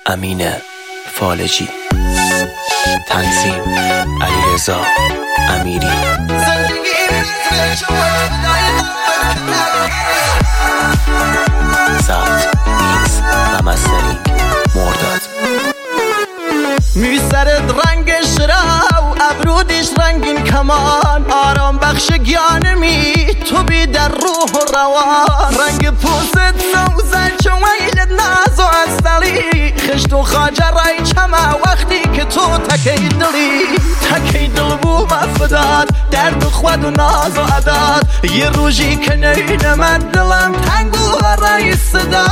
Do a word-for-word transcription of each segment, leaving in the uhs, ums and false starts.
امین فالجی، تنظیم علیرضا امیری. ضبط میکس و مسترینگ مرداد. میسرد رنگش را و ابرودش رنگین کمان، آرام بخش گیانمی تو بی در روح و روان. رنگ پوست سوزن چون ویلت ناز و اصلی، خشت و خاجرای چما وقتی که تو تکی دلی. تکی دل بو مفداد درد و خود و ناز و عداد، یه روزی که نین من دلم تنگ و برای صدا.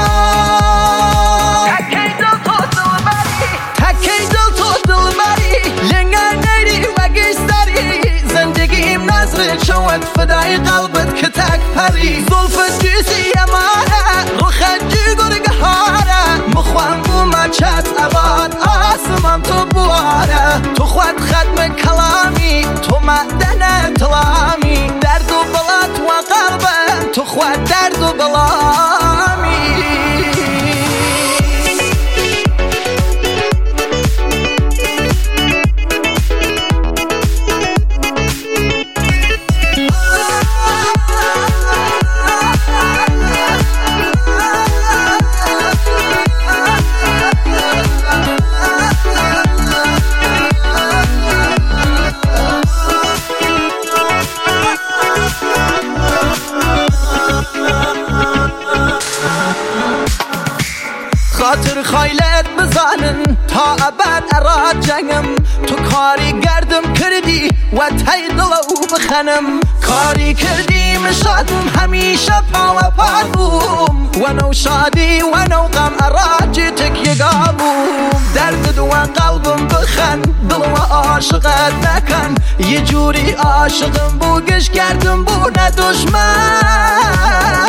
تکی دل تو دل بری، تکی دل تو دل بری، لنگر نیری و گیستری. زندگیم نظر چوت فدای قلبت که تک پری. زلفت جیسی امانه روخت جی گرگ هاره، مخوان بو مچت عباد آسمان تو بواره. تو خود ختم کلامی تو معدن تلامی، درد و بلات و قلبم تو خود درد و بلامی. خاطر خایلت بزانن تا ابد اراد جنگم. تو کاری گردم کردی و تای دلو بخنم، کاری کردی مشادم همیشه پا و پا بوم. و نو شادی و نو غم اراد جیتک یگابوم. درد دو قلبم بخن دل و عاشقت نکن، یه جوری عاشقم بو گش کردم بو نه دشمن.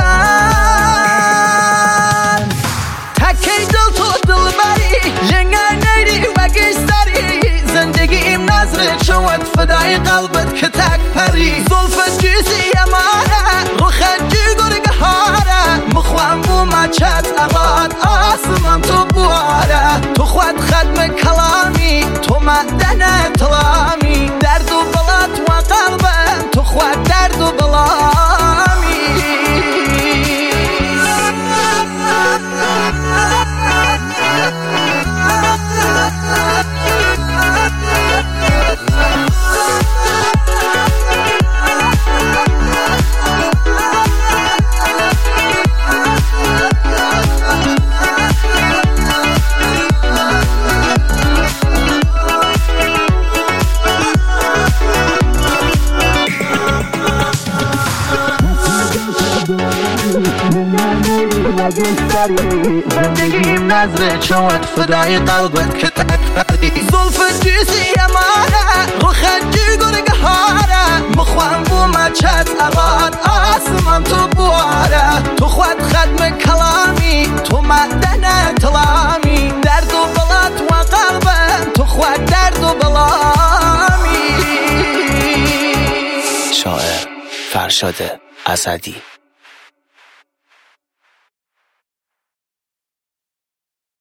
تکی دل تو دل بری، لنگر نیری و گیستری. زندگیم نظر چوت فدای قلبت که تک پری. زلفت جیسی امانه روخت جی گرگ هاره، مخوان بو مچت عباد آسمان تو بواره. تو خود ختم کلامی تو معدن تلامی، درد و بلات و قلبم تو خود درد و بلامی. زندگیم نظر چوت فدای قلبت که تک پری. زلفت جیسی امانه روخت جی گرگ هاره، مخوان بو مچت عباد آسمان تو بواره. تو خود ختم کلامی تو معدن تلامی، درد و بلات و قلبم تو خود درد و بلامی. شاعر فرشاد اسدی.